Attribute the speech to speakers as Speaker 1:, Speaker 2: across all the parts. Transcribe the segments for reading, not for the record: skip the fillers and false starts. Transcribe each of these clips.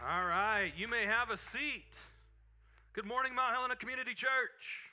Speaker 1: All right, you may have a seat. Good morning, Mount Helena Community Church.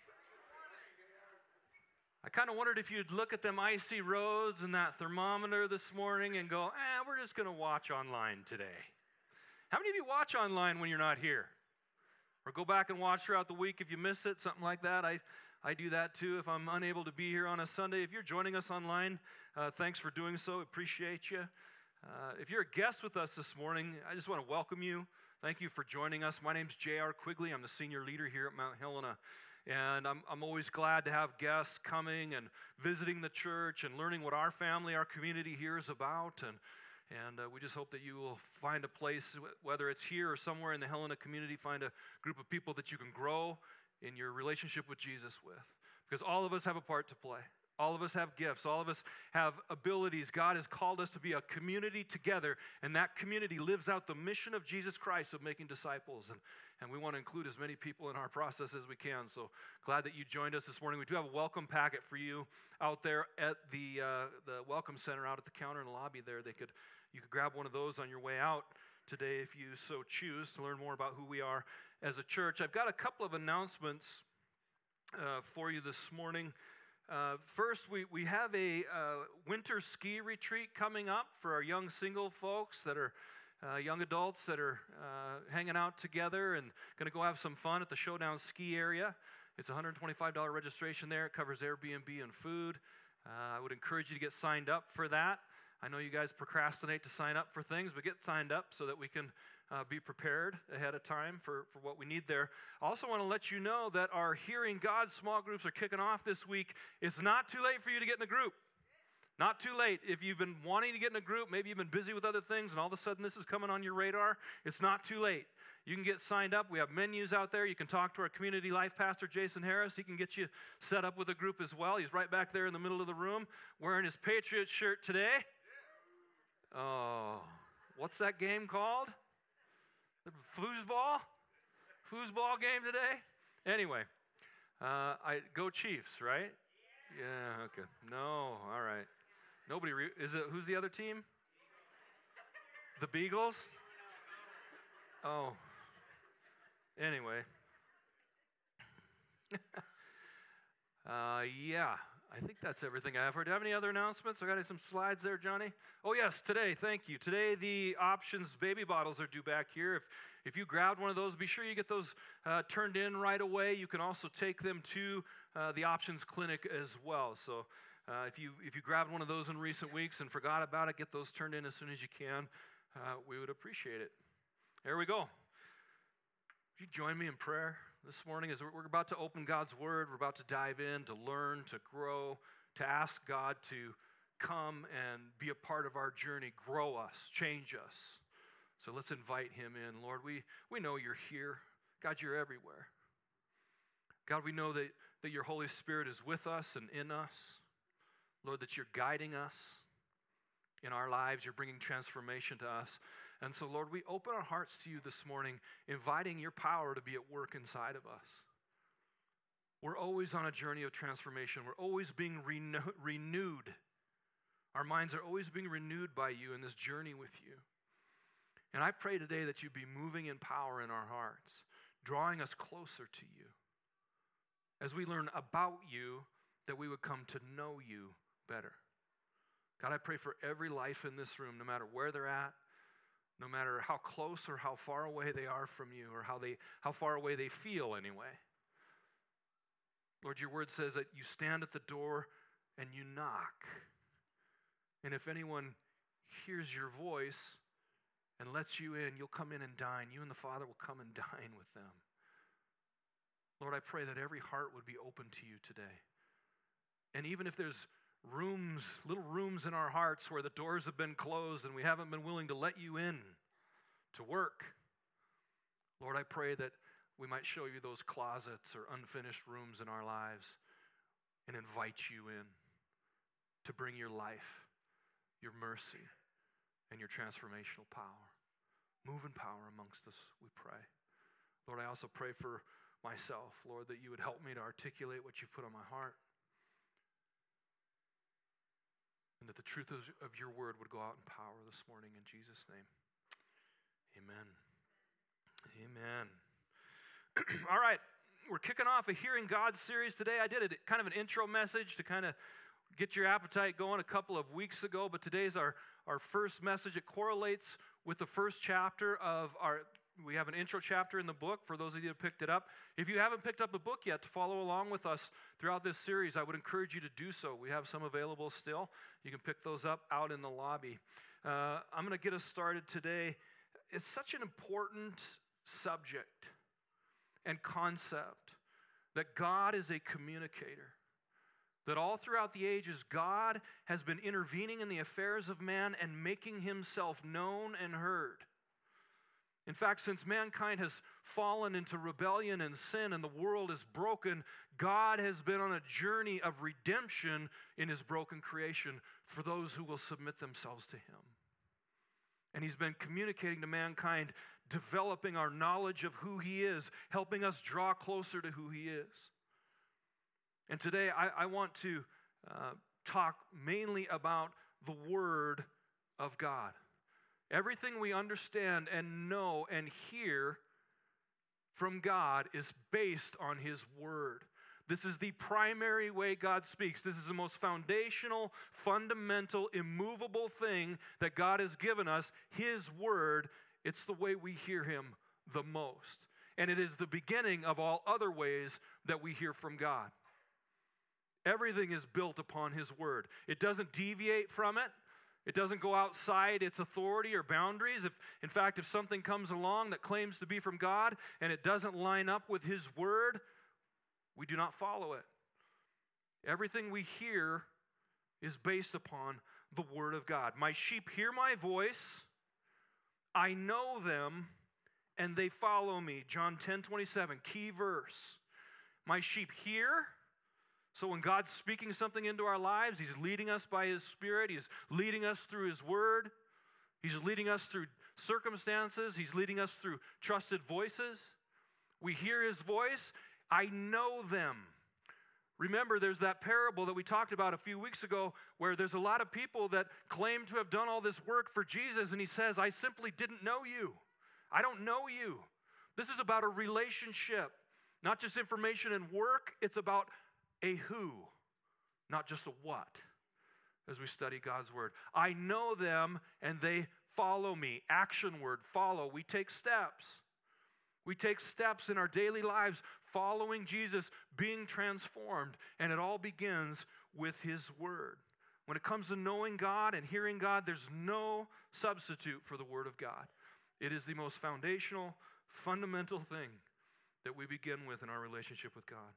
Speaker 1: I kind of wondered if you'd look at them icy roads and that thermometer this morning and go, we're just going to watch online today. How many of you watch online when you're not here? Or go back and watch throughout the week if you miss it, something like that. I do that too if I'm unable to be here on a Sunday. If you're joining us online, thanks for doing so. Appreciate you. If you're a guest with us this morning, I just want to welcome you. Thank you for joining us. My name's J.R. Quigley. I'm the senior leader here at Mount Helena. And I'm always glad to have guests coming and visiting the church and learning what our family, our community here is about. And we just hope that you will find a place, whether it's here or somewhere in the Helena community, find a group of people that you can grow in your relationship with Jesus with. Because all of us have a part to play. All of us have gifts. All of us have abilities. God has called us to be a community together, and that community lives out the mission of Jesus Christ of making disciples. And we want to include as many people in our process as we can. So glad that you joined us this morning. We do have a welcome packet for you out there at the Welcome Center out at the counter in the lobby there. You could grab one of those on your way out today if you so choose to learn more about who we are as a church. I've got a couple of announcements for you this morning. First, we have a winter ski retreat coming up for our young single folks that are young adults that are hanging out together and going to go have some fun at the Showdown Ski Area. It's a $125 registration there. It covers Airbnb and food. I would encourage you to get signed up for that. I know you guys procrastinate to sign up for things, but get signed up so that we can be prepared ahead of time for what we need there. I also want to let you know that our Hearing God small groups are kicking off this week. It's not too late for you to get in a group. Not too late. If you've been wanting to get in a group, maybe you've been busy with other things, and all of a sudden this is coming on your radar, it's not too late. You can get signed up. We have menus out there. You can talk to our community life pastor, Jason Harris. He can get you set up with a group as well. He's right back there in the middle of the room wearing his Patriots shirt today. Oh, what's that game called? The foosball game today? Anyway, go Chiefs, right? Yeah, okay. No, all right. Nobody, who's the other team? The Beagles? Oh. Anyway. Yeah, I think that's everything I have for. Do you have any other announcements? I got some slides there, Johnny. Oh, yes, today, thank you. Today, the Options baby bottles are due back here. If you grabbed one of those, be sure you get those turned in right away. You can also take them to the Options Clinic as well. So if you grabbed one of those in recent weeks and forgot about it, get those turned in as soon as you can. We would appreciate it. There we go. Would you join me in prayer this morning as we're about to open God's Word? We're about to dive in, to learn, to grow, to ask God to come and be a part of our journey, grow us, change us. So let's invite Him in. Lord, we know You're here. God, You're everywhere. God, we know that Your Holy Spirit is with us and in us. Lord, that You're guiding us in our lives. You're bringing transformation to us. And so, Lord, we open our hearts to You this morning, inviting Your power to be at work inside of us. We're always on a journey of transformation. We're always being renewed. Our minds are always being renewed by You in this journey with You. And I pray today that You be moving in power in our hearts, drawing us closer to You. As we learn about You, that we would come to know You better. God, I pray for every life in this room, no matter where they're at, no matter how close or how far away they are from You, or how far away they feel anyway. Lord, Your word says that You stand at the door and You knock. And if anyone hears Your voice and lets You in, You'll come in and dine. You and the Father will come and dine with them. Lord, I pray that every heart would be open to You today. And even if there's little rooms in our hearts where the doors have been closed and we haven't been willing to let You in to work, Lord, I pray that we might show You those closets or unfinished rooms in our lives and invite You in to bring Your life, Your mercy, and Your transformational power. Move in power amongst us, we pray. Lord, I also pray for myself, Lord, that You would help me to articulate what You've put on my heart. And that the truth of Your word would go out in power this morning in Jesus' name. Amen. All right, we're kicking off a Hearing God series today. I did kind of an intro message to kind of get your appetite going a couple of weeks ago, but today's our first message. It correlates with the first chapter of we have an intro chapter in the book for those of you who picked it up. If you haven't picked up a book yet to follow along with us throughout this series, I would encourage you to do so. We have some available still. You can pick those up out in the lobby. I'm going to get us started today. It's such an important subject and concept that God is a communicator. That all throughout the ages, God has been intervening in the affairs of man and making himself known and heard. In fact, since mankind has fallen into rebellion and sin and the world is broken, God has been on a journey of redemption in his broken creation for those who will submit themselves to him. And he's been communicating to mankind, developing our knowledge of who he is, helping us draw closer to who he is. And today I want to talk mainly about the Word of God. Everything we understand and know and hear from God is based on his Word. This is the primary way God speaks. This is the most foundational, fundamental, immovable thing that God has given us, his Word. It's the way we hear him the most. And it is the beginning of all other ways that we hear from God. Everything is built upon his Word. It doesn't deviate from it. It doesn't go outside its authority or boundaries. In fact, if something comes along that claims to be from God and it doesn't line up with his Word, we do not follow it. Everything we hear is based upon the Word of God. My sheep hear my voice. I know them, and they follow me. John 10:27, key verse. My sheep hear. So when God's speaking something into our lives, he's leading us by his Spirit. He's leading us through his Word. He's leading us through circumstances. He's leading us through trusted voices. We hear his voice. I know them. Remember, there's that parable that we talked about a few weeks ago where there's a lot of people that claim to have done all this work for Jesus, and he says, I simply didn't know you. I don't know you. This is about a relationship, not just information and work. It's about a who, not just a what, as we study God's Word. I know them, and they follow me. Action word, follow. We take steps. We take steps in our daily lives following Jesus, being transformed, and it all begins with his Word. When it comes to knowing God and hearing God, there's no substitute for the Word of God. It is the most foundational, fundamental thing that we begin with in our relationship with God.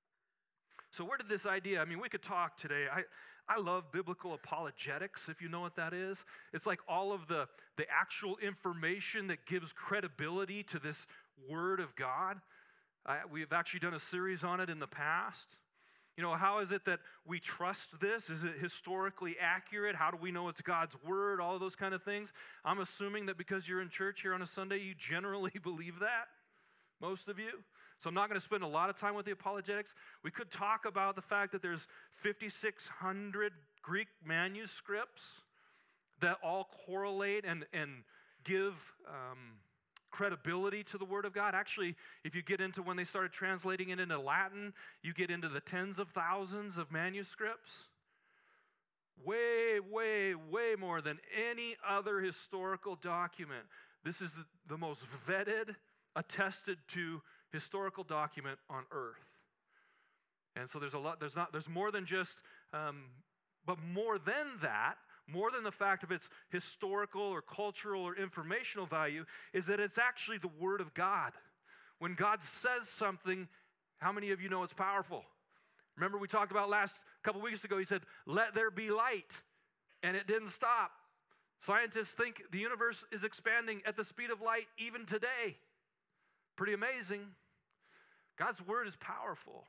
Speaker 1: So where did this idea, we could talk today. I love biblical apologetics, if you know what that is. It's like all of the actual information that gives credibility to this Word of God. We've actually done a series on it in the past. How is it that we trust this? Is it historically accurate? How do we know it's God's Word? All of those kind of things. I'm assuming that because you're in church here on a Sunday, you generally believe that, most of you. So I'm not going to spend a lot of time with the apologetics. We could talk about the fact that there's 5,600 Greek manuscripts that all correlate and give credibility to the Word of God. Actually, if you get into when they started translating it into Latin, you get into the tens of thousands of manuscripts. Way, way, way more than any other historical document. This is the most vetted, attested to historical document on earth. And so there's more than just, but more than that, more than the fact of its historical or cultural or informational value, is that it's actually the Word of God. When God says something, how many of you know it's powerful? Remember we talked about last couple weeks ago, he said, let there be light, and it didn't stop. Scientists think the universe is expanding at the speed of light even today. Pretty amazing. God's Word is powerful.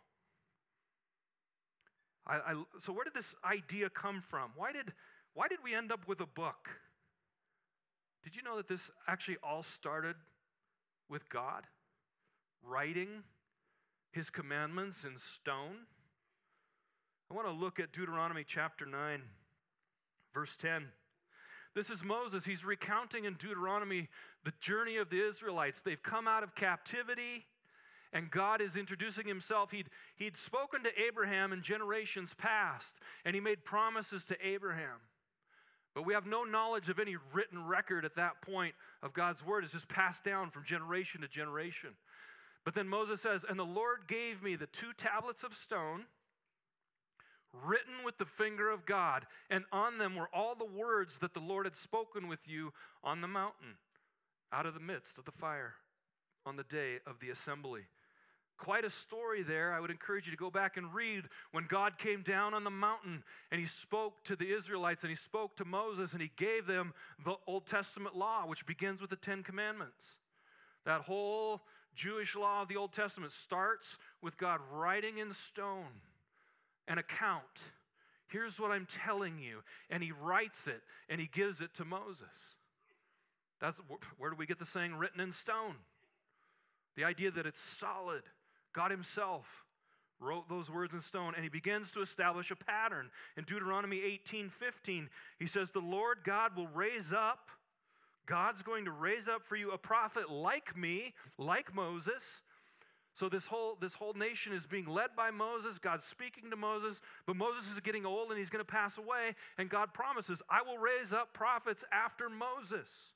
Speaker 1: So where did this idea come from? Why did we end up with a book? Did you know that this actually all started with God writing his commandments in stone? I want to look at Deuteronomy chapter 9, verse 10. This is Moses. He's recounting in Deuteronomy the journey of the Israelites. They've come out of captivity, And God is introducing himself. He'd spoken to Abraham in generations past, and he made promises to Abraham. But we have no knowledge of any written record at that point of God's word. It's just passed down from generation to generation. But then Moses says, and the Lord gave me the 2 tablets of stone, written with the finger of God, and on them were all the words that the Lord had spoken with you on the mountain, out of the midst of the fire, on the day of the assembly. Quite a story there. I would encourage you to go back and read when God came down on the mountain and he spoke to the Israelites and he spoke to Moses and he gave them the Old Testament law, which begins with the 10 Commandments. That whole Jewish law of the Old Testament starts with God writing in stone an account. Here's what I'm telling you. And he writes it and he gives it to Moses. Where do we get the saying written in stone? The idea that it's solid. God himself wrote those words in stone, and he begins to establish a pattern. In Deuteronomy 18:15, he says, the Lord God will raise up, God's going to raise up for you a prophet like me, like Moses. So this whole nation is being led by Moses. God's speaking to Moses, but Moses is getting old and he's going to pass away, and God promises, I will raise up prophets after Moses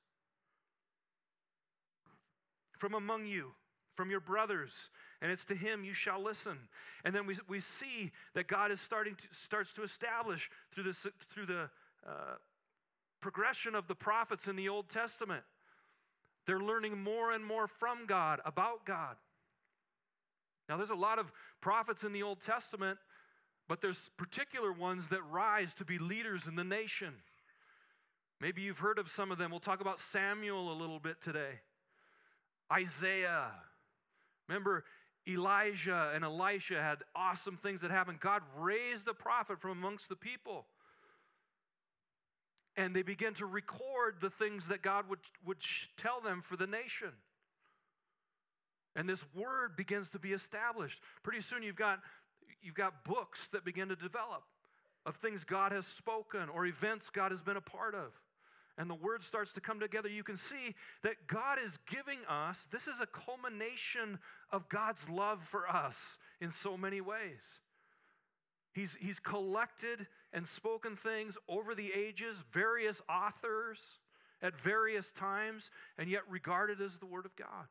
Speaker 1: from among you, from your brothers, and it's to him you shall listen. And then we see that God is starts to establish through the progression of the prophets in the Old Testament. They're learning more and more from God, about God. Now there's a lot of prophets in the Old Testament, but there's particular ones that rise to be leaders in the nation. Maybe you've heard of some of them. We'll talk about Samuel a little bit today. Isaiah. Remember, Elijah and Elisha had awesome things that happened. God raised a prophet from amongst the people. And they began to record the things that God would tell them for the nation. And this word begins to be established. Pretty soon you've got books that begin to develop of things God has spoken or events God has been a part of. And the word starts to come together. You can see that God is giving us, this is a culmination of God's love for us in so many ways. He's collected and spoken things over the ages, various authors at various times, and yet regarded as the word of God.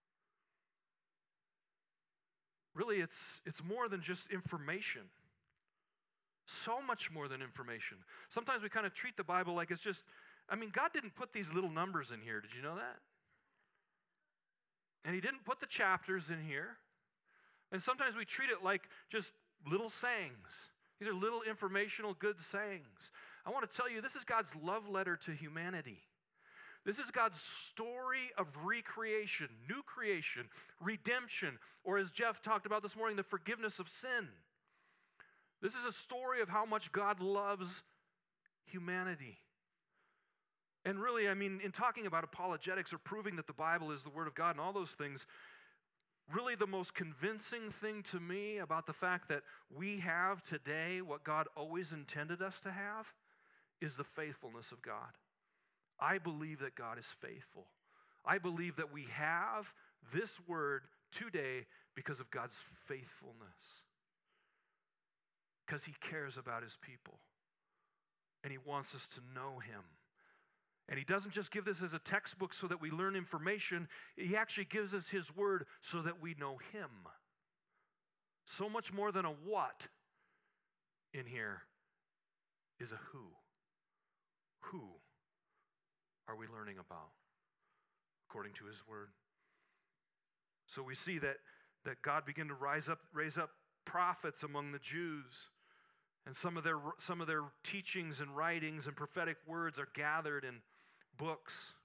Speaker 1: Really, it's more than just information. So much more than information. Sometimes we kind of treat the Bible like it's just, God didn't put these little numbers in here. Did you know that? And he didn't put the chapters in here. And sometimes we treat it like just little sayings. These are little informational good sayings. I want to tell you, this is God's love letter to humanity. This is God's story of recreation, new creation, redemption, or as Jeff talked about this morning, the forgiveness of sin. This is a story of how much God loves humanity. And really, in talking about apologetics or proving that the Bible is the Word of God and all those things, really the most convincing thing to me about the fact that we have today what God always intended us to have is the faithfulness of God. I believe that God is faithful. I believe that we have this word today because of God's faithfulness. Because he cares about his people. And he wants us to know him. And he doesn't just give this as a textbook so that we learn information. He actually gives us his word so that we know him. So much more than a what in here is a who. Who are we learning about according to his word? So we see that God began to raise up prophets among the Jews. And some of their teachings and writings and prophetic words are gathered in books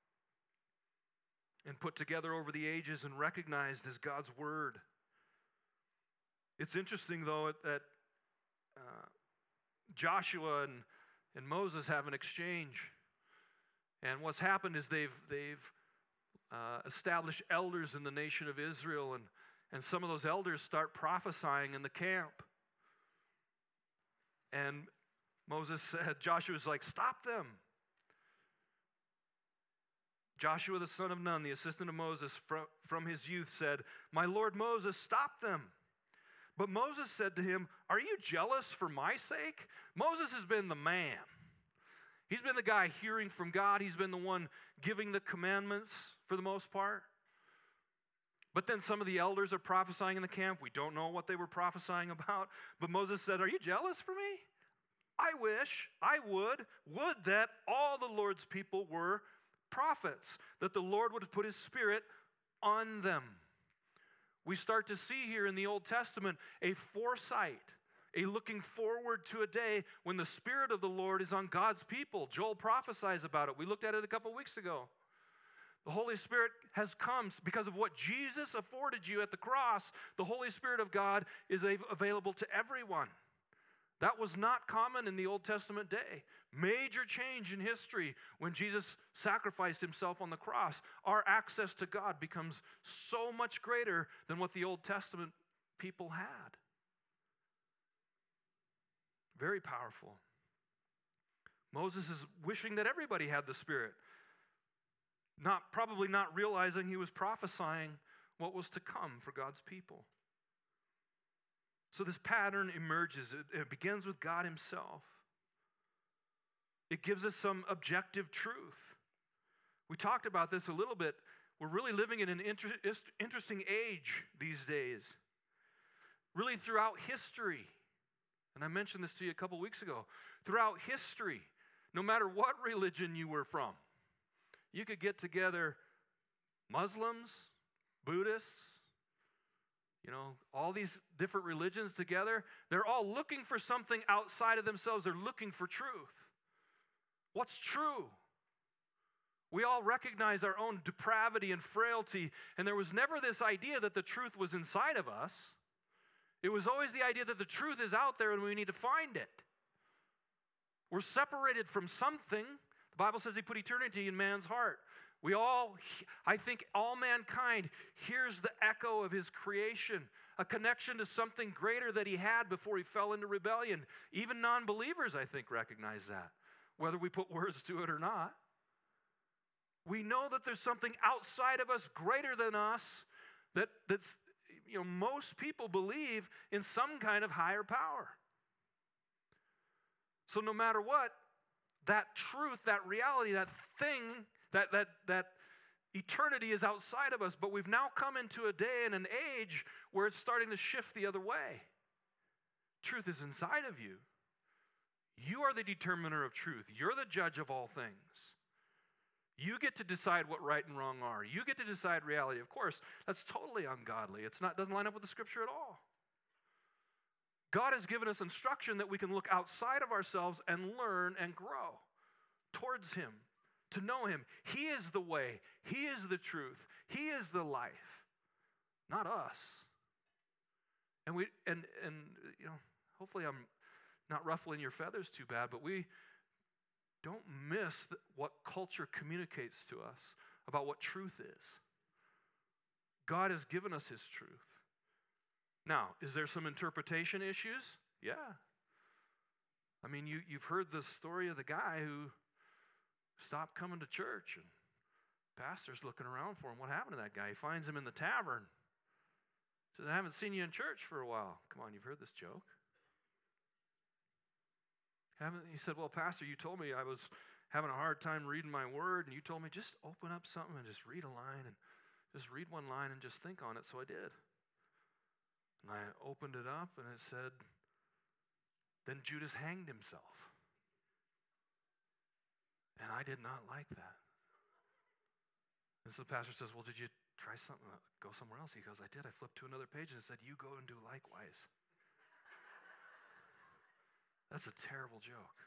Speaker 1: and put together over the ages and recognized as God's word. It's interesting, though, that Joshua and Moses have an exchange. And what's happened is they've established elders in the nation of Israel, and some of those elders start prophesying in the camp. And Moses said, Joshua's like, stop them. Joshua the son of Nun, the assistant of Moses from his youth, said, "My lord Moses, stop them." But Moses said to him, "Are you jealous for my sake?" Moses has been the man. He's been the guy hearing from God. He's been the one giving the commandments for the most part. But then some of the elders are prophesying in the camp. We don't know what they were prophesying about. But Moses said, "Are you jealous for me? I wish, I would that all the Lord's people were prophets, that the Lord would put his Spirit on them." We start to see here in the Old Testament a foresight, a looking forward to a day when the Spirit of the Lord is on God's people. Joel prophesies about it. We looked at it a couple weeks ago. The Holy Spirit has come because of what Jesus afforded you at the cross. The Holy Spirit of God is available to everyone. That was not common in the Old Testament day. Major change in history when Jesus sacrificed himself on the cross. Our access to God becomes so much greater than what the Old Testament people had. Very powerful. Moses is wishing that everybody had the Spirit. Probably not realizing he was prophesying what was to come for God's people. So this pattern emerges. It begins with God himself. It gives us some objective truth. We talked about this a little bit. We're really living in an interesting age these days. Really throughout history. And I mentioned this to you a couple weeks ago. Throughout history, no matter what religion you were from, you could get together Muslims, Buddhists, all these different religions together. They're all looking for something outside of themselves. They're looking for truth. What's true? We all recognize our own depravity and frailty, and there was never this idea that the truth was inside of us. It was always the idea that the truth is out there and we need to find it. We're separated from something. The Bible says he put eternity in man's heart. I think all mankind hears the echo of his creation, a connection to something greater that he had before he fell into rebellion. Even non-believers, I think, recognize that, whether we put words to it or not. We know that there's something outside of us greater than us that's most people believe in some kind of higher power. So no matter what, that truth, that reality, that thing, that eternity is outside of us, but we've now come into a day and an age where it's starting to shift the other way. Truth is inside of you. You are the determiner of truth. You're the judge of all things. You get to decide what right and wrong are. You get to decide reality. Of course, that's totally ungodly. Doesn't line up with the scripture at all. God has given us instruction that we can look outside of ourselves and learn and grow towards him, to know him. He is the way. He is the truth. He is the life, not us. And hopefully I'm not ruffling your feathers too bad, but we don't miss what culture communicates to us about what truth is. God has given us his truth. Now, is there some interpretation issues? Yeah. I mean, you've heard the story of the guy who stopped coming to church, and pastor's looking around for him. What happened to that guy? He finds him in the tavern. Says, "I haven't seen you in church for a while." Come on, you've heard this joke. He said, "Well, Pastor, you told me I was having a hard time reading my word, and you told me just open up something and just read a line, and just read one line and just think on it." So I did. And I opened it up, and it said, "Then Judas hanged himself." And I did not like that. And so the pastor says, "Well, did you try something, go somewhere else?" He goes, "I did. I flipped to another page and it said, 'You go and do likewise.'" That's a terrible joke.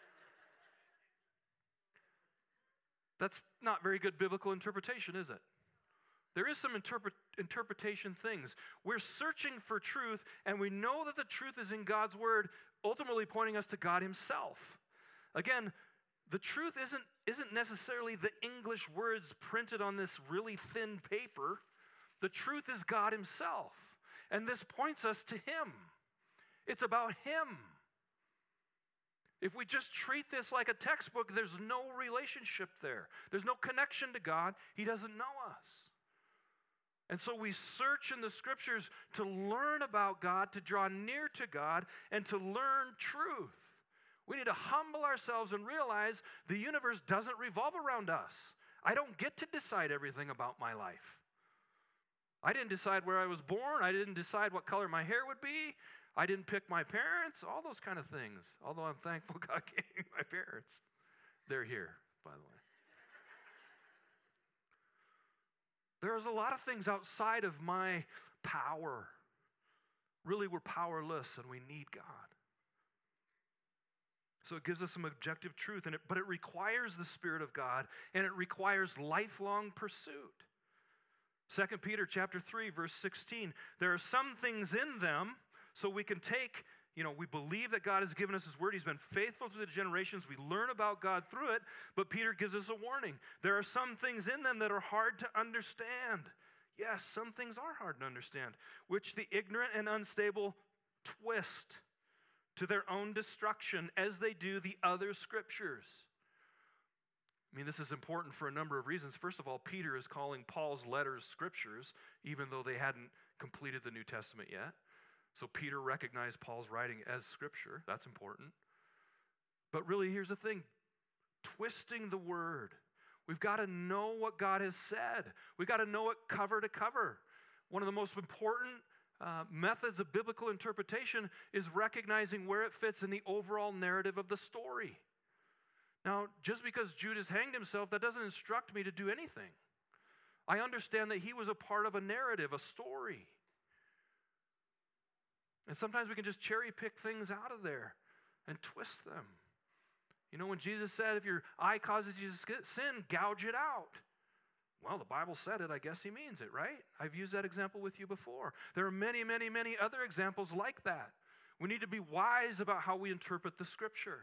Speaker 1: That's not very good biblical interpretation, is it? There is some interpretation things. We're searching for truth, and we know that the truth is in God's word, ultimately pointing us to God himself. Again, the truth isn't necessarily the English words printed on this really thin paper. The truth is God himself, and this points us to him. It's about him. If we just treat this like a textbook, there's no relationship there. There's no connection to God. He doesn't know us. And so we search in the scriptures to learn about God, to draw near to God, and to learn truth. We need to humble ourselves and realize the universe doesn't revolve around us. I don't get to decide everything about my life. I didn't decide where I was born. I didn't decide what color my hair would be. I didn't pick my parents, all those kind of things. Although I'm thankful God gave me my parents. They're here, by the way. There's a lot of things outside of my power. Really, we're powerless and we need God. So it gives us some objective truth, but it requires the Spirit of God, and it requires lifelong pursuit. 2 Peter chapter 3, verse 16, there are some things in them, so we can take, we believe that God has given us His Word. He's been faithful through the generations. We learn about God through it, but Peter gives us a warning. There are some things in them that are hard to understand. Yes, some things are hard to understand, which the ignorant and unstable twist to their own destruction as they do the other scriptures. This is important for a number of reasons. First of all, Peter is calling Paul's letters scriptures, even though they hadn't completed the New Testament yet. So Peter recognized Paul's writing as scripture. That's important. But really, here's the thing. Twisting the word. We've got to know what God has said. We've got to know it cover to cover. One of the most important methods of biblical interpretation is recognizing where it fits in the overall narrative of the story. Now, just because Judas hanged himself, that doesn't instruct me to do anything. I understand that he was a part of a narrative, a story. And sometimes we can just cherry pick things out of there and twist them. When Jesus said, if your eye causes you to sin, gouge it out. Well, the Bible said it. I guess he means it, right? I've used that example with you before. There are many, many, many other examples like that. We need to be wise about how we interpret the scripture.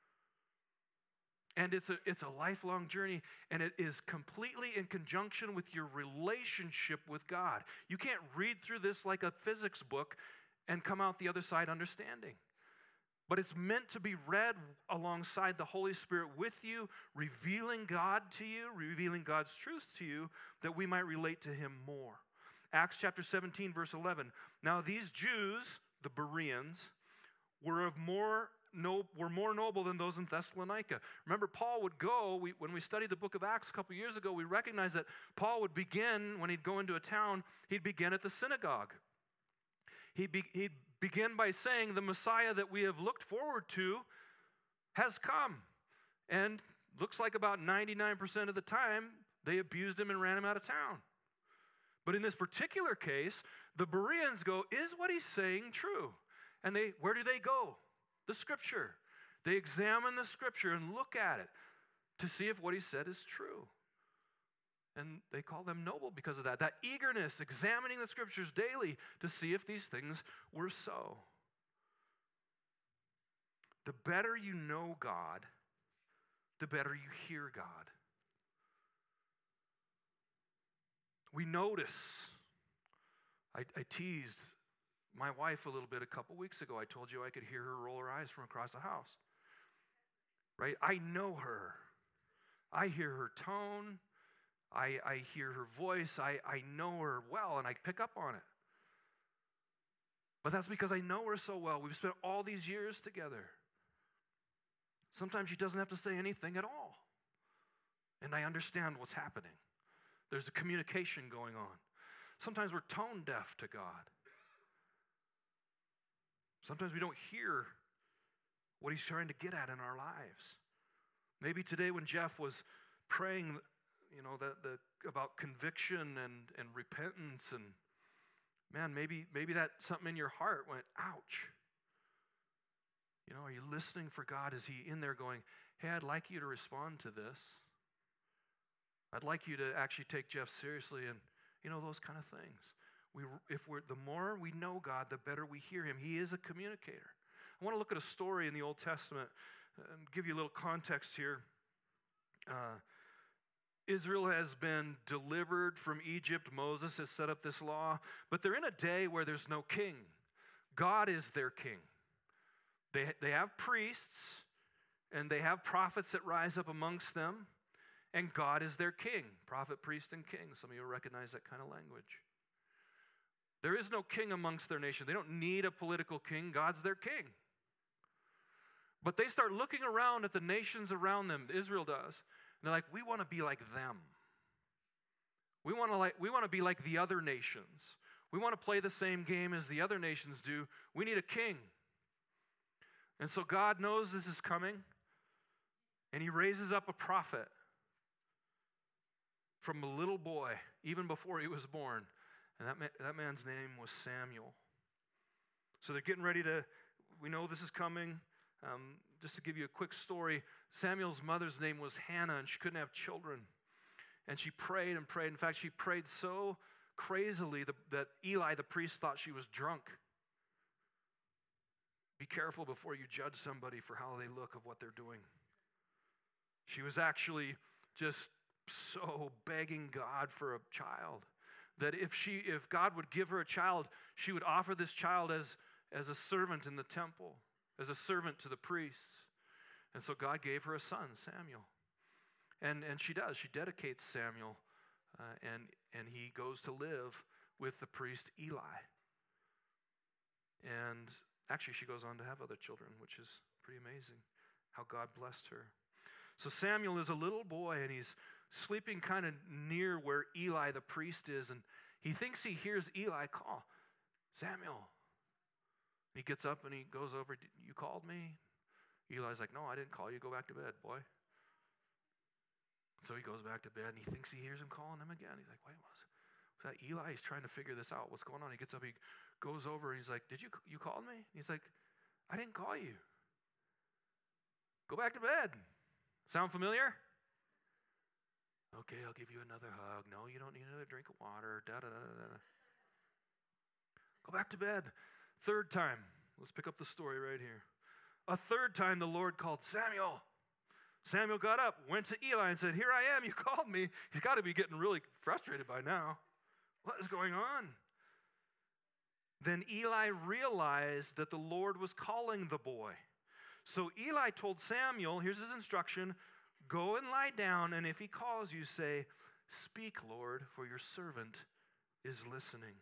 Speaker 1: And it's a lifelong journey, and it is completely in conjunction with your relationship with God. You can't read through this like a physics book and come out the other side understanding. But it's meant to be read alongside the Holy Spirit with you, revealing God to you, revealing God's truth to you, that we might relate to Him more. Acts chapter 17, verse 11. Now these Jews, the Bereans, were more noble than those in Thessalonica. Remember, Paul would go, when we studied the book of Acts a couple years ago, we recognized that Paul would begin, when he'd go into a town, he'd begin at the synagogue. He'd begin by saying, the Messiah that we have looked forward to has come. And looks like about 99% of the time, they abused him and ran him out of town. But in this particular case, the Bereans go, is what he's saying true? And where do they go? The scripture. They examine the scripture and look at it to see if what he said is true. And they call them noble because of that. That eagerness, examining the scriptures daily to see if these things were so. The better you know God, the better you hear God. We notice, I teased my wife a little bit a couple weeks ago. I told you I could hear her roll her eyes from across the house. Right? I know her. I hear her tone. I hear her voice. I know her well, and I pick up on it. But that's because I know her so well. We've spent all these years together. Sometimes she doesn't have to say anything at all. And I understand what's happening. There's a communication going on. Sometimes we're tone deaf to God. Sometimes we don't hear what He's trying to get at in our lives. Maybe today when Jeff was praying, about conviction and repentance, and man, maybe that something in your heart went, ouch. Are you listening for God? Is He in there going, hey, I'd like you to respond to this. I'd like you to actually take Jeff seriously, and those kind of things. The more we know God, the better we hear Him. He is a communicator. I want to look at a story in the Old Testament and give you a little context here. Israel has been delivered from Egypt. Moses has set up this law, but they're in a day where there's no king. God is their king. They have priests, and they have prophets that rise up amongst them, and God is their king. Prophet, priest, and king. Some of you recognize that kind of language. There is no king amongst their nation. They don't need a political king. God's their king. But they start looking around at the nations around them, Israel does, and they're like, we want to be like them. We want to be like the other nations. We want to play the same game as the other nations do. We need a king. And so God knows this is coming, and he raises up a prophet from a little boy, even before he was born. And that man's name was Samuel. So they're getting ready to, we know this is coming. Just to give you a quick story, Samuel's mother's name was Hannah, and she couldn't have children. And she prayed and prayed. In fact, she prayed so crazily that Eli, the priest, thought she was drunk. Be careful before you judge somebody for how they look of what they're doing. She was actually just so begging God for a child that if God would give her a child, she would offer this child as a servant in the temple, as a servant to the priests. And so God gave her a son, Samuel. And she does. She dedicates Samuel, and he goes to live with the priest Eli. And actually, she goes on to have other children, which is pretty amazing how God blessed her. So Samuel is a little boy, and he's sleeping kind of near where Eli the priest is, and he thinks he hears Eli call, Samuel. He gets up and he goes over, you called me? Eli's like, no, I didn't call you. Go back to bed, boy. So he goes back to bed, and he thinks he hears him calling him again. He's like, wait, was that Eli? He's trying to figure this out. What's going on? He gets up, he goes over, he's like, you called me? He's like, I didn't call you. Go back to bed. Sound familiar? Okay, I'll give you another hug. No, you don't need another drink of water. Da-da-da-da-da. Go back to bed. Third time. Let's pick up the story right here. A third time the Lord called Samuel. Samuel got up, went to Eli and said, here I am, you called me. He's got to be getting really frustrated by now. What is going on? Then Eli realized that the Lord was calling the boy. So Eli told Samuel, here's his instruction, go and lie down, and if he calls you, say, speak, Lord, for your servant is listening.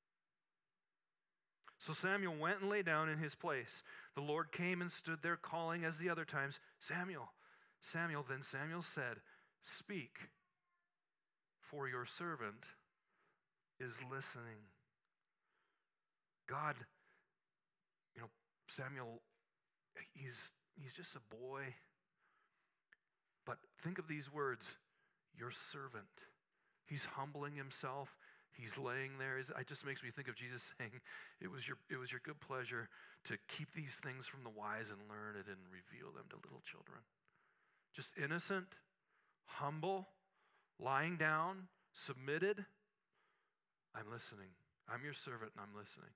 Speaker 1: So Samuel went and lay down in his place. The Lord came and stood there calling as the other times, Samuel, Samuel. Then Samuel said, speak, for your servant is listening. God, Samuel, he's just a boy. But think of these words, your servant. He's humbling himself. He's laying there. It just makes me think of Jesus saying, it was your good pleasure to keep these things from the wise and learned and reveal them to little children. Just innocent, humble, lying down, submitted. I'm listening. I'm your servant and I'm listening.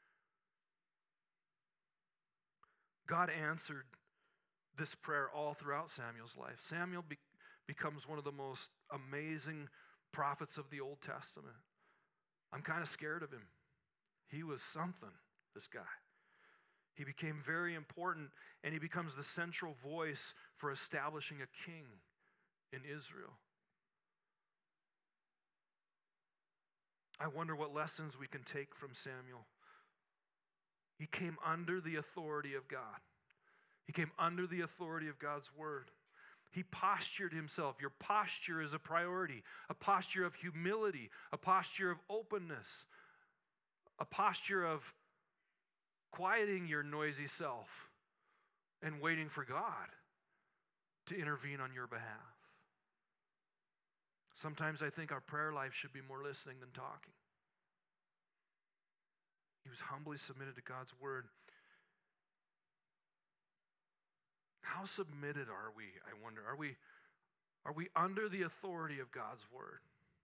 Speaker 1: God answered this prayer all throughout Samuel's life. Samuel becomes one of the most amazing prophets of the Old Testament. I'm kind of scared of him. He was something, this guy. He became very important, and he becomes the central voice for establishing a king in Israel. I wonder what lessons we can take from Samuel. He came under the authority of God. He came under the authority of God's word. He postured himself. Your posture is a priority, a posture of humility, a posture of openness, a posture of quieting your noisy self and waiting for God to intervene on your behalf. Sometimes I think our prayer life should be more listening than talking. He was humbly submitted to God's word. How submitted are we, I wonder? Are we under the authority of God's word?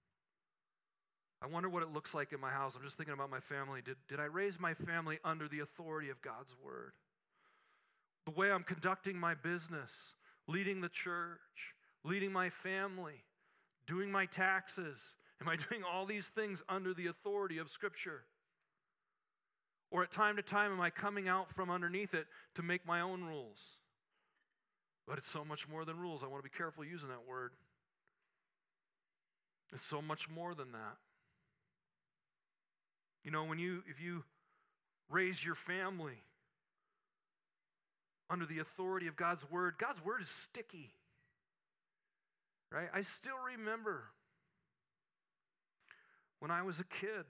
Speaker 1: I wonder what it looks like in my house. I'm just thinking about my family. Did I raise my family under the authority of God's word? The way I'm conducting my business, leading the church, leading my family, doing my taxes. Am I doing all these things under the authority of Scripture? Or at time to time, am I coming out from underneath it to make my own rules? But it's so much more than rules. I want to be careful using that word. It's so much more than that. You know, if you raise your family under the authority of God's word is sticky. Right? I still remember when I was a kid,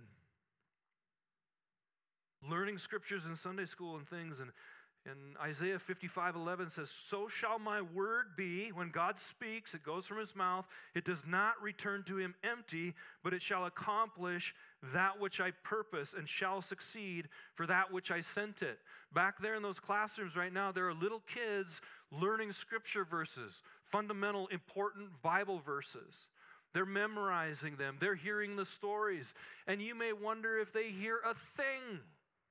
Speaker 1: learning scriptures in Sunday school and things, and Isaiah 55:11 says, "So shall my word be, when God speaks, it goes from his mouth, it does not return to him empty, but it shall accomplish that which I purpose and shall succeed for that which I sent it." Back there in those classrooms right now, there are little kids learning scripture verses, fundamental, important Bible verses. They're memorizing them. They're hearing the stories. And you may wonder if they hear a thing.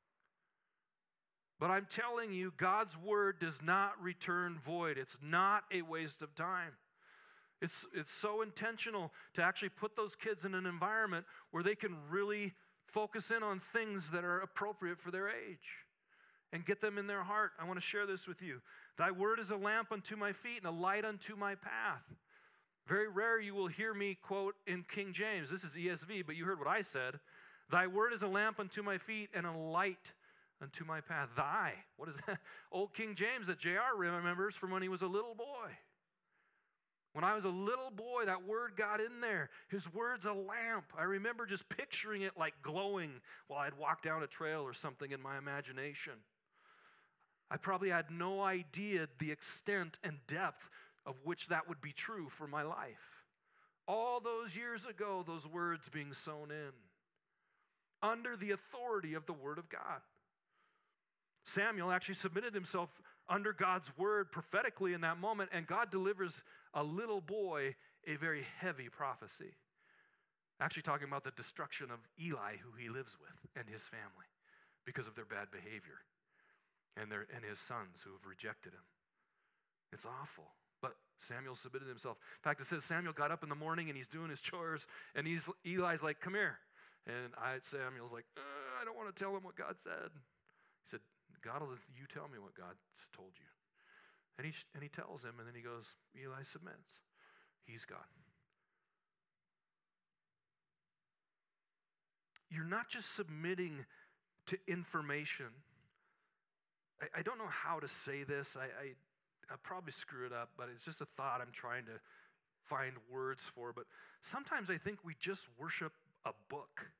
Speaker 1: But I'm telling you, God's word does not return void. It's not a waste of time. It's so intentional to actually put those kids in an environment where they can really focus in on things that are appropriate for their age and get them in their heart. I want to share this with you. Thy word is a lamp unto my feet and a light unto my path. Very rare you will hear me quote in King James. This is ESV, but you heard what I said. Thy word is a lamp unto my feet and a light unto my path. Thy, what is that? Old King James that JR remembers from when he was a little boy. When I was a little boy, that word got in there. His word's a lamp. I remember just picturing it like glowing while I'd walk down a trail or something in my imagination. I probably had no idea the extent and depth of which that would be true for my life. All those years ago, those words being sown in under the authority of the Word of God. Samuel actually submitted himself under God's word prophetically in that moment, and God delivers a little boy a very heavy prophecy. Actually talking about the destruction of Eli, who he lives with, and his family because of their bad behavior, and his sons who have rejected him. It's awful. But Samuel submitted himself. In fact, it says Samuel got up in the morning and he's doing his chores, and Eli's like, "Come here." And Samuel's like, "I don't want to tell him what God said." He said, "God, you tell me what God's told you." And he tells him, and then he goes, Eli submits. He's God. You're not just submitting to information. I don't know how to say this. I'll probably screw it up, but it's just a thought I'm trying to find words for. But sometimes I think we just worship a book,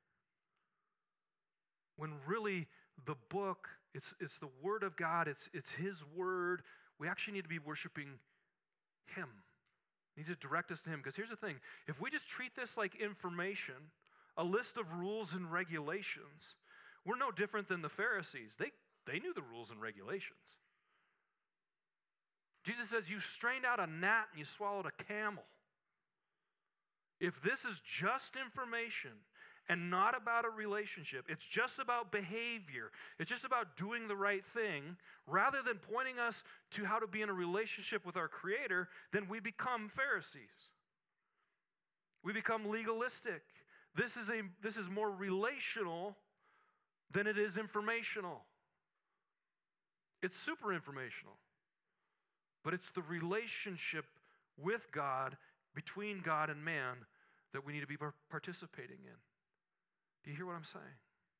Speaker 1: when really the book, it's the Word of God, it's His Word. We actually need to be worshiping Him. He needs to direct us to Him. Because here's the thing, if we just treat this like information, a list of rules and regulations, we're no different than the Pharisees. They knew the rules and regulations. Jesus says, you strained out a gnat and you swallowed a camel. If this is just information and not about a relationship, it's just about behavior, it's just about doing the right thing, rather than pointing us to how to be in a relationship with our Creator, then we become Pharisees. We become legalistic. This is more relational than it is informational. It's super informational. But it's the relationship with God, between God and man, that we need to be participating in. Do you hear what I'm saying?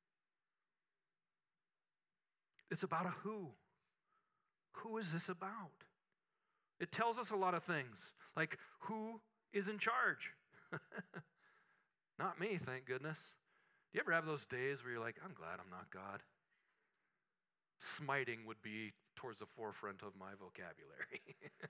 Speaker 1: It's about a who. Who is this about? It tells us a lot of things, like who is in charge? Not me, thank goodness. Do you ever have those days where you're like, I'm glad I'm not God? Smiting would be towards the forefront of my vocabulary.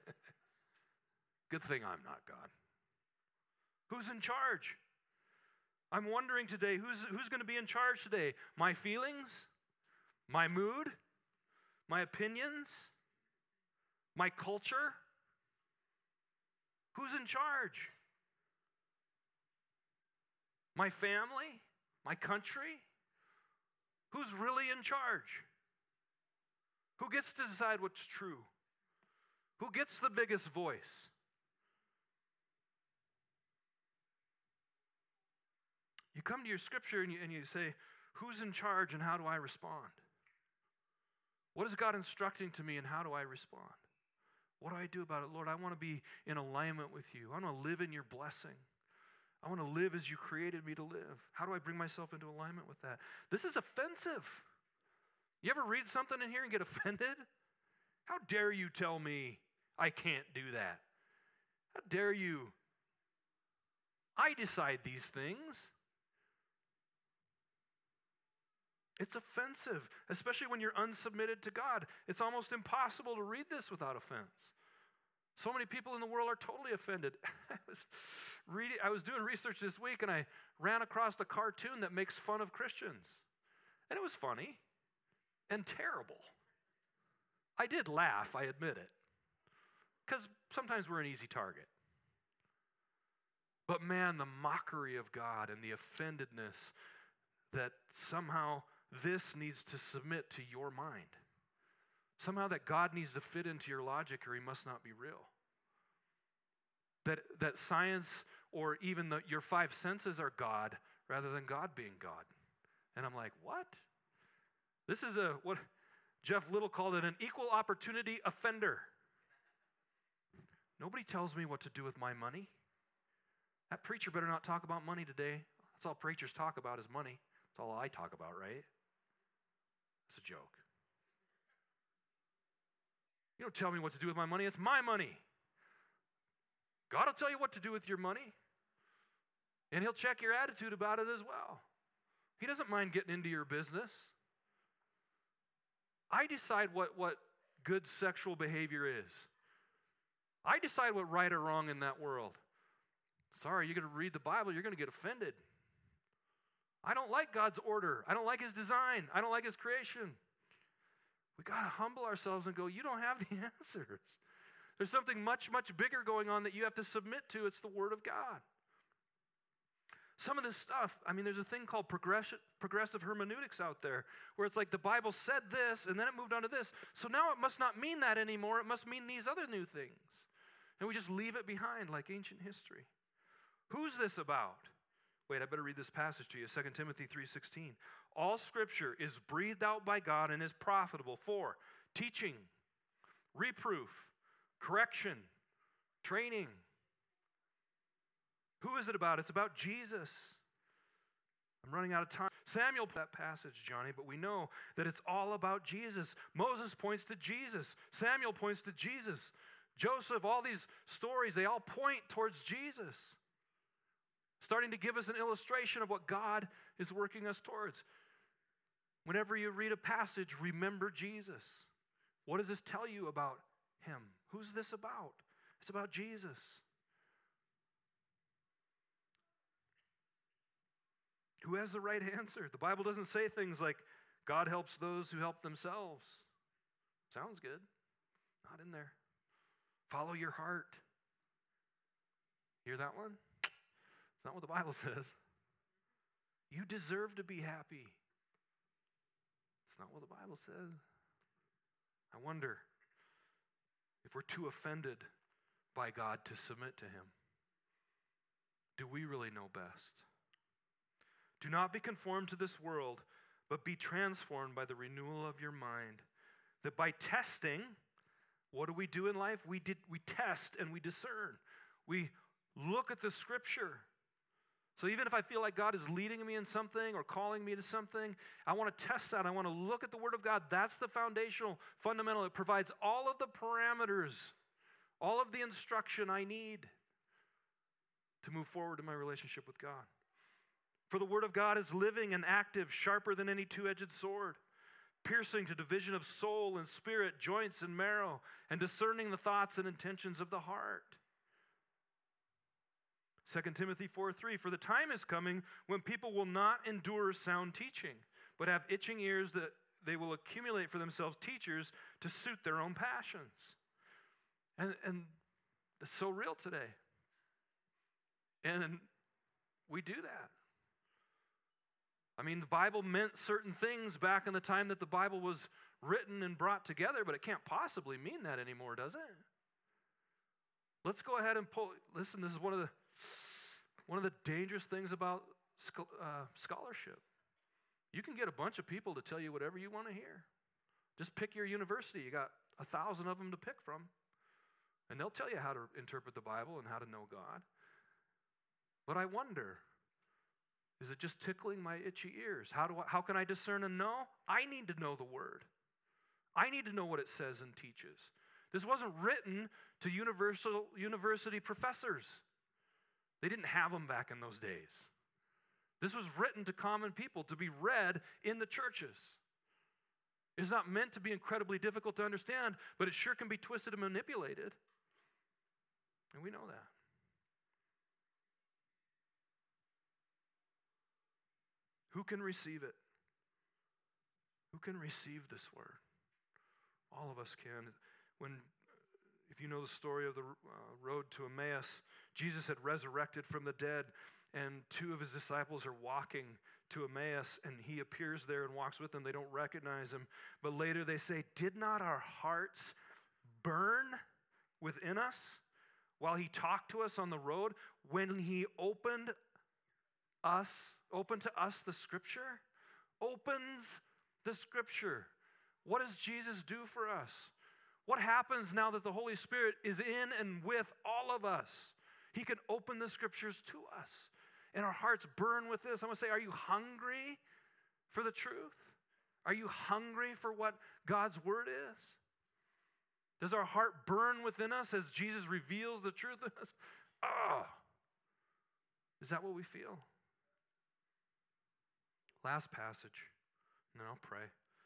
Speaker 1: Good thing I'm not God. Who's in charge? I'm wondering today, who's going to be in charge today? My feelings? My mood? My opinions? My culture? Who's in charge? My family? My country? Who's really in charge? Who gets to decide what's true? Who gets the biggest voice? You come to your scripture and you say, who's in charge and how do I respond? What is God instructing to me and how do I respond? What do I do about it? Lord, I want to be in alignment with you. I want to live in your blessing. I want to live as you created me to live. How do I bring myself into alignment with that? This is offensive. You ever read something in here and get offended? How dare you tell me I can't do that? How dare you? I decide these things. It's offensive, especially when you're unsubmitted to God. It's almost impossible to read this without offense. So many people in the world are totally offended. I was doing research this week, and I ran across a cartoon that makes fun of Christians. And it was funny and terrible. I did laugh, I admit it, because sometimes we're an easy target. But man, the mockery of God and the offendedness that somehow this needs to submit to your mind. Somehow that God needs to fit into your logic or he must not be real. That science or even your five senses are God rather than God being God. And I'm like, what? This is what Jeff Little called it, an equal opportunity offender. Nobody tells me what to do with my money. That preacher better not talk about money today. That's all preachers talk about is money. That's all I talk about, right? It's a joke. You don't tell me what to do with my money. It's my money. God will tell you what to do with your money. And he'll check your attitude about it as well. He doesn't mind getting into your business. I decide what good sexual behavior is. I decide what right or wrong in that world. Sorry, you're going to read the Bible, you're going to get offended. I don't like God's order. I don't like his design. I don't like his creation. We got to humble ourselves and go, you don't have the answers. There's something much, much bigger going on that you have to submit to. It's the Word of God. Some of this stuff, there's a thing called progressive hermeneutics out there, where it's like the Bible said this, and then it moved on to this. So now it must not mean that anymore. It must mean these other new things. And we just leave it behind like ancient history. Who's this about? Wait, I better read this passage to you, 2 Timothy 3:16. All Scripture is breathed out by God and is profitable for teaching, reproof, correction, training. Who is it about? It's about Jesus. I'm running out of time. Samuel, that passage, Johnny, but we know that it's all about Jesus. Moses points to Jesus. Samuel points to Jesus. Joseph, all these stories, they all point towards Jesus. Starting to give us an illustration of what God is working us towards. Whenever you read a passage, remember Jesus. What does this tell you about him? Who's this about? It's about Jesus. Who has the right answer? The Bible doesn't say things like, God helps those who help themselves. Sounds good. Not in there. Follow your heart. Hear that one? It's not what the Bible says. You deserve to be happy. It's not what the Bible says. I wonder if we're too offended by God to submit to him. Do we really know best? Do not be conformed to this world, but be transformed by the renewal of your mind. That by testing, what do we do in life? We test and we discern. We look at the Scripture. So even if I feel like God is leading me in something or calling me to something, I want to test that. I want to look at the Word of God. That's the fundamental. It provides all of the parameters, all of the instruction I need to move forward in my relationship with God. For the Word of God is living and active, sharper than any two-edged sword, piercing to division of soul and spirit, joints and marrow, and discerning the thoughts and intentions of the heart. 2 Timothy 4:3, for the time is coming when people will not endure sound teaching, but have itching ears that they will accumulate for themselves teachers to suit their own passions. And it's so real today. And we do that. The Bible meant certain things back in the time that the Bible was written and brought together, but it can't possibly mean that anymore, does it? Let's go ahead and listen, this is one of the dangerous things about scholarship. You can get a bunch of people to tell you whatever you want to hear. Just pick your university. You got 1,000 of them to pick from. And they'll tell you how to interpret the Bible and how to know God. But I wonder, is it just tickling my itchy ears? How can I discern and know? I need to know the Word. I need to know what it says and teaches. This wasn't written to university professors. They didn't have them back in those days. This was written to common people to be read in the churches. It's not meant to be incredibly difficult to understand, but it sure can be twisted and manipulated. And we know that. Who can receive it? Who can receive this word? All of us can. If you know the story of the road to Emmaus, Jesus had resurrected from the dead, and two of his disciples are walking to Emmaus, and he appears there and walks with them. They don't recognize him, but later they say, "Did not our hearts burn within us while he talked to us on the road, when he opened to us the Scripture?" Opens the Scripture. What does Jesus do for us? What happens now that the Holy Spirit is in and with all of us? He can open the Scriptures to us, and our hearts burn with this. I'm going to say, are you hungry for the truth? Are you hungry for what God's Word is? Does our heart burn within us as Jesus reveals the truth in us? Oh, is that what we feel? Last passage, and then I'll pray.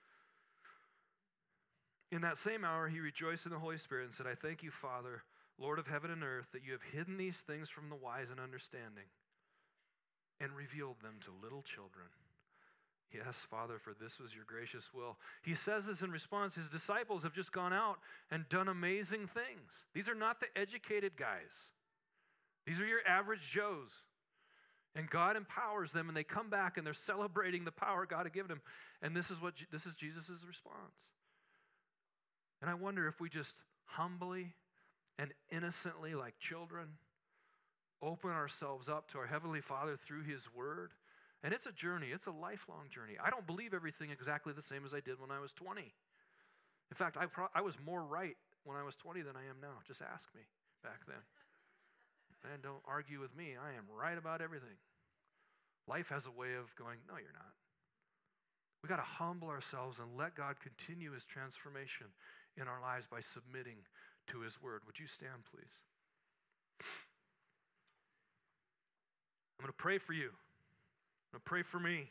Speaker 1: In that same hour, he rejoiced in the Holy Spirit and said, "I thank you, Father, Lord of heaven and earth, that you have hidden these things from the wise and understanding and revealed them to little children. Yes, Father, for this was your gracious will." He says this in response. His disciples have just gone out and done amazing things. These are not the educated guys. These are your average Joes. And God empowers them, and they come back, and they're celebrating the power God had given them. And this is Jesus' response. And I wonder if we just humbly and innocently, like children, open ourselves up to our Heavenly Father through His Word. And it's a journey. It's a lifelong journey. I don't believe everything exactly the same as I did when I was 20. In fact, I was more right when I was 20 than I am now. Just ask me back then. And don't argue with me. I am right about everything. Life has a way of going, no, you're not. We got to humble ourselves and let God continue His transformation in our lives by submitting to His Word. Would you stand, please? I'm going to pray for you. I'm going to pray for me.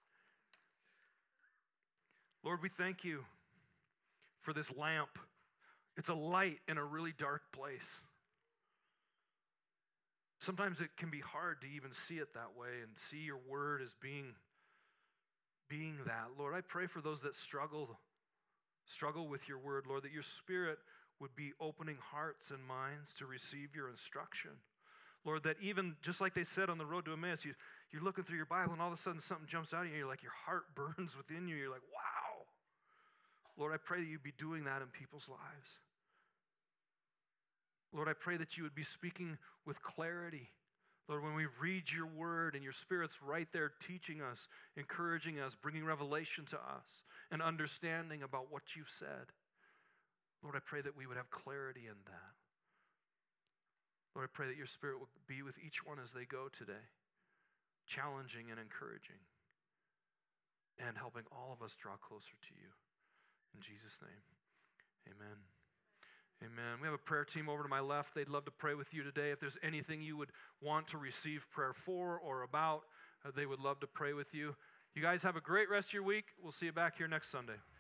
Speaker 1: Lord, we thank you for this lamp. It's a light in a really dark place. Sometimes it can be hard to even see it that way and see your word as being that. Lord, I pray for those that struggle with your word, Lord, that your Spirit would be opening hearts and minds to receive your instruction. Lord, that even just like they said on the road to Emmaus, you're looking through your Bible and all of a sudden something jumps out at you. You're like, your heart burns within you. You're like, wow. Lord, I pray that you'd be doing that in people's lives. Lord, I pray that you would be speaking with clarity. Lord, when we read your word and your Spirit's right there teaching us, encouraging us, bringing revelation to us, and understanding about what you've said. Lord, I pray that we would have clarity in that. Lord, I pray that your Spirit would be with each one as they go today, challenging and encouraging, and helping all of us draw closer to you. In Jesus' name, amen. Amen. We have a prayer team over to my left. They'd love to pray with you today. If there's anything you would want to receive prayer for or about, they would love to pray with you. You guys have a great rest of your week. We'll see you back here next Sunday.